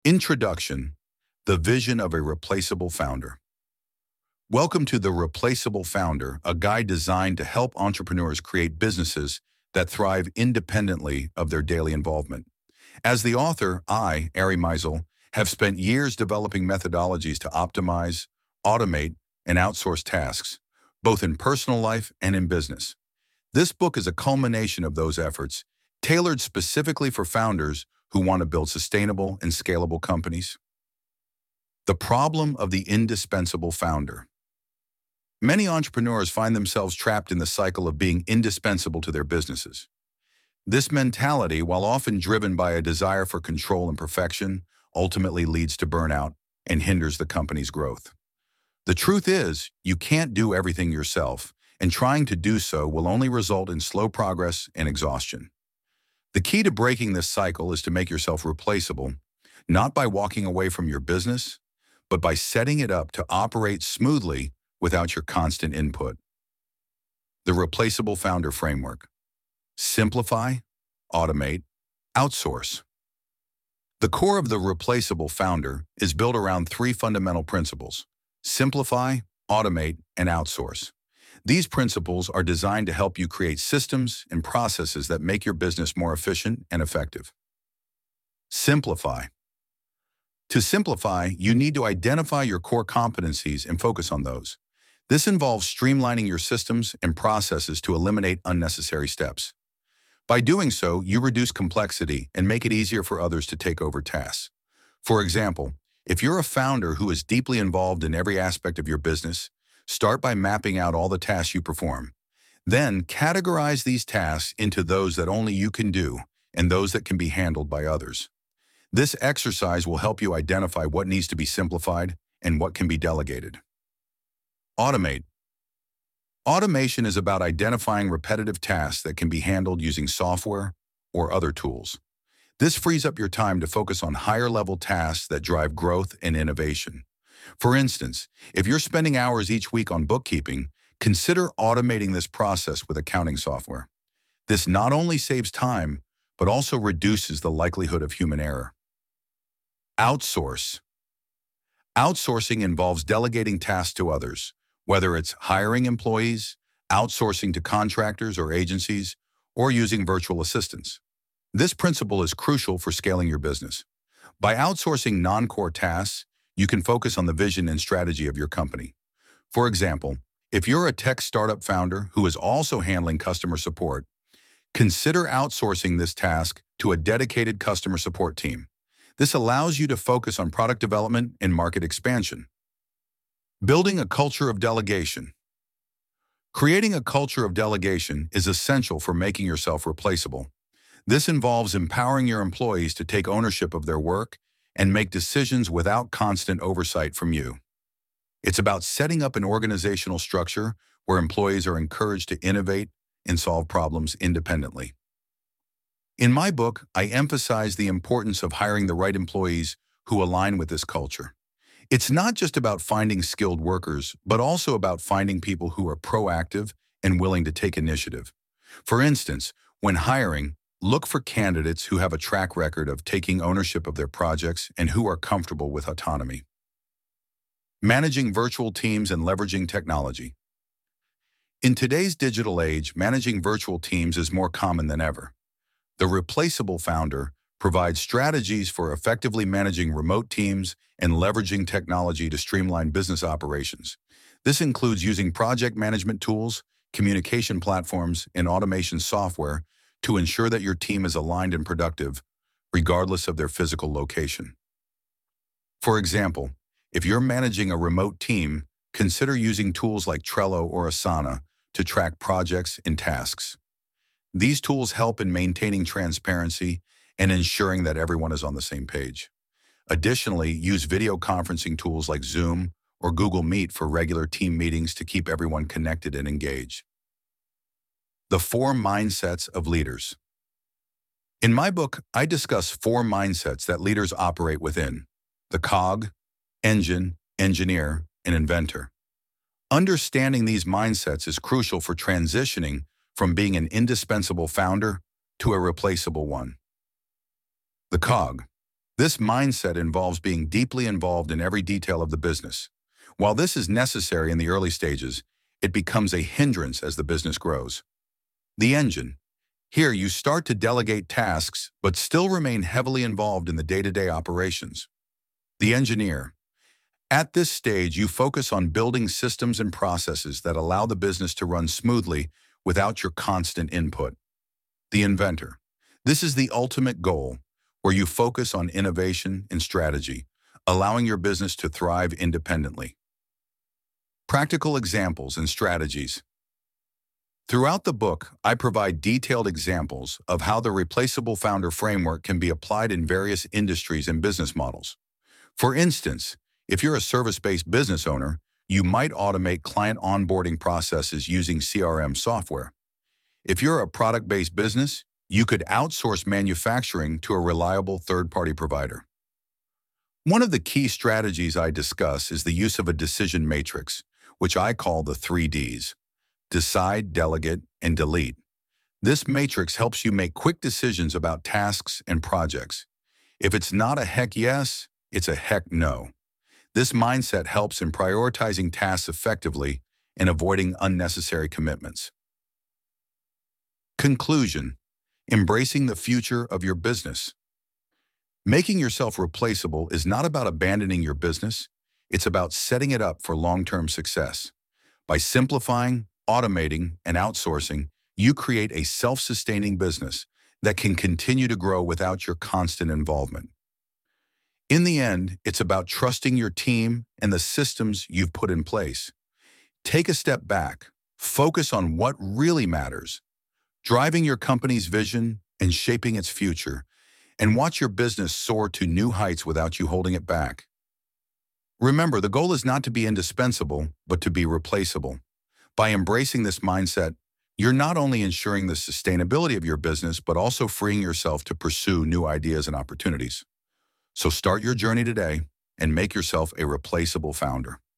Introduction: The Vision of a Replaceable Founder. Welcome to The Replaceable Founder, a guide designed to help entrepreneurs create businesses that thrive independently of their daily involvement. As the author, I, Ari Meisel, have spent years developing methodologies to optimize, automate, and outsource tasks, both in personal life and in business. This book is a culmination of those efforts, tailored specifically for founders who want to build sustainable and scalable companies. The problem of the indispensable founder. Many entrepreneurs find themselves trapped in the cycle of being indispensable to their businesses. This mentality, while often driven by a desire for control and perfection, ultimately leads to burnout and hinders the company's growth. The truth is, you can't do everything yourself, and trying to do so will only result in slow progress and exhaustion. The key to breaking this cycle is to make yourself replaceable, not by walking away from your business, but by setting it up to operate smoothly without your constant input. The Replaceable Founder Framework. Simplify, automate, outsource. The core of the Replaceable Founder is built around three fundamental principles: simplify, automate, and outsource. These principles are designed to help you create systems and processes that make your business more efficient and effective. Simplify. To simplify, you need to identify your core competencies and focus on those. This involves streamlining your systems and processes to eliminate unnecessary steps. By doing so, you reduce complexity and make it easier for others to take over tasks. For example, if you're a founder who is deeply involved in every aspect of your business, start by mapping out all the tasks you perform. Then categorize these tasks into those that only you can do and those that can be handled by others. This exercise will help you identify what needs to be simplified and what can be delegated. Automate. Automation is about identifying repetitive tasks that can be handled using software or other tools. This frees up your time to focus on higher-level tasks that drive growth and innovation. For instance, if you're spending hours each week on bookkeeping, consider automating this process with accounting software. This not only saves time, but also reduces the likelihood of human error. Outsource. Outsourcing involves delegating tasks to others, whether it's hiring employees, outsourcing to contractors or agencies, or using virtual assistants. This principle is crucial for scaling your business. By outsourcing non-core tasks, you can focus on the vision and strategy of your company. For example, if you're a tech startup founder who is also handling customer support, consider outsourcing this task to a dedicated customer support team. This allows you to focus on product development and market expansion. Building a culture of delegation. Creating a culture of delegation is essential for making yourself replaceable. This involves empowering your employees to take ownership of their work and make decisions without constant oversight from you. It's about setting up an organizational structure where employees are encouraged to innovate and solve problems independently. In my book, I emphasize the importance of hiring the right employees who align with this culture. It's not just about finding skilled workers, but also about finding people who are proactive and willing to take initiative. For instance, when hiring, look for candidates who have a track record of taking ownership of their projects and who are comfortable with autonomy. Managing virtual teams and leveraging technology. In today's digital age, managing virtual teams is more common than ever. The Replaceable Founder provides strategies for effectively managing remote teams and leveraging technology to streamline business operations. This includes using project management tools, communication platforms, and automation software to ensure that your team is aligned and productive, regardless of their physical location. For example, if you're managing a remote team, consider using tools like Trello or Asana to track projects and tasks. These tools help in maintaining transparency and ensuring that everyone is on the same page. Additionally, use video conferencing tools like Zoom or Google Meet for regular team meetings to keep everyone connected and engaged. The 4 mindsets of leaders. In my book, I discuss 4 mindsets that leaders operate within: the cog, engine, engineer, and inventor. Understanding these mindsets is crucial for transitioning from being an indispensable founder to a replaceable one. The cog. This mindset involves being deeply involved in every detail of the business. While this is necessary in the early stages, it becomes a hindrance as the business grows. The engine. Here, you start to delegate tasks, but still remain heavily involved in the day-to-day operations. The engineer. At this stage, you focus on building systems and processes that allow the business to run smoothly without your constant input. The inventor. This is the ultimate goal, where you focus on innovation and strategy, allowing your business to thrive independently. Practical examples and strategies. Throughout the book, I provide detailed examples of how the replaceable founder framework can be applied in various industries and business models. For instance, if you're a service-based business owner, you might automate client onboarding processes using CRM software. If you're a product-based business, you could outsource manufacturing to a reliable third-party provider. One of the key strategies I discuss is the use of a decision matrix, which I call the 3Ds: decide, delegate, and delete. This matrix helps you make quick decisions about tasks and projects. If it's not a heck yes, it's a heck no. This mindset helps in prioritizing tasks effectively and avoiding unnecessary commitments. Conclusion: embracing the future of your business. Making yourself replaceable is not about abandoning your business, it's about setting it up for long-term success. By simplifying, automating, and outsourcing, you create a self-sustaining business that can continue to grow without your constant involvement. In the end, it's about trusting your team and the systems you've put in place. Take a step back, focus on what really matters, driving your company's vision and shaping its future, and watch your business soar to new heights without you holding it back. Remember, the goal is not to be indispensable, but to be replaceable. By embracing this mindset, you're not only ensuring the sustainability of your business, but also freeing yourself to pursue new ideas and opportunities. So start your journey today and make yourself a replaceable founder.